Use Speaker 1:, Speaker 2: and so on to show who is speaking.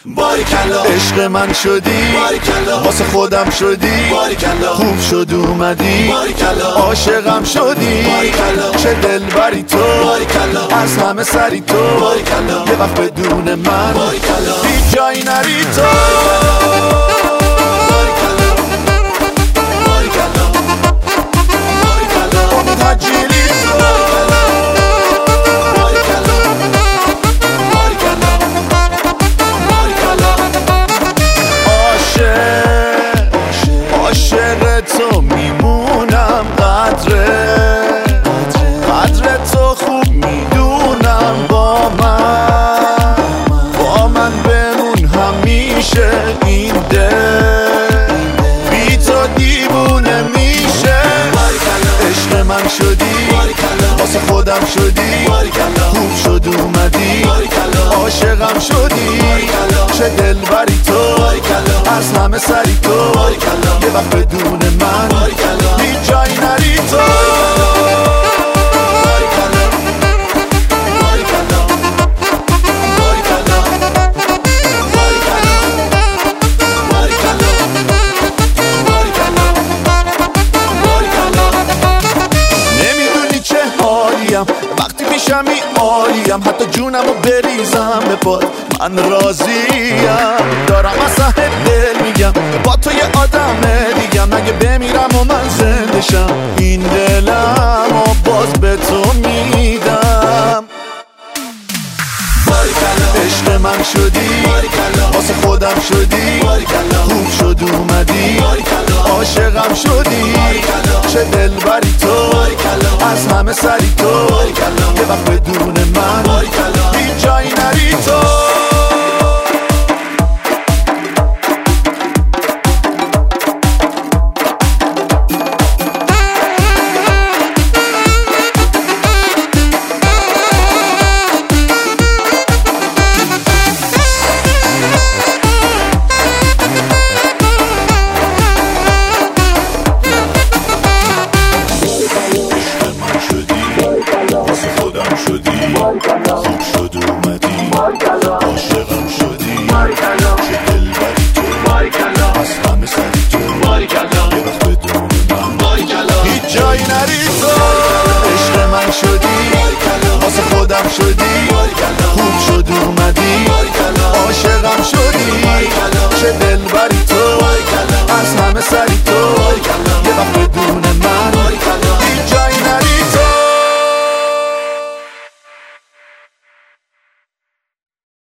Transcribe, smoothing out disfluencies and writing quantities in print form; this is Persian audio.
Speaker 1: باریکلا
Speaker 2: عشق من شدی،
Speaker 1: باریکلا
Speaker 2: واسه خودم شدی،
Speaker 1: باریکلا
Speaker 2: خوب شد اومدی،
Speaker 1: باریکلا
Speaker 2: عاشقم شدی،
Speaker 1: باریکلا
Speaker 2: چه دلبری تو،
Speaker 1: باریکلا
Speaker 2: از همه سری تو،
Speaker 1: باریکلا
Speaker 2: یه وقت بدون من
Speaker 1: باریکلا
Speaker 2: هیچ جایی نری تو. عاشق تو میمونم، قدر تو خوب میدونم، با من بمون همیشه، این دل بی تو دیوونه میشه. عشق من شدی، واسه خودم شدی، خوب شد اومدی، عاشقم شدی، چه دلبری تو، از همه سری تو، یه وقت بدون من هیچ جایی نری تو. نمیدونی چه حالیم وقتی پیشمی، عالیم، حتی جونمو بریزم به پات من راضیم، دارم از ته دل میگم با تو یه آدم دیگم، اگه بمیرم و من زنده شم این دلم و باز به تو میدم. عشق من شدی، واسه خودم شدی، خوب شد اومدی، عاشقم شدی، چه دلبری تو، از همه سری تو، یه وقت بدون من هیچ جایی نری تو.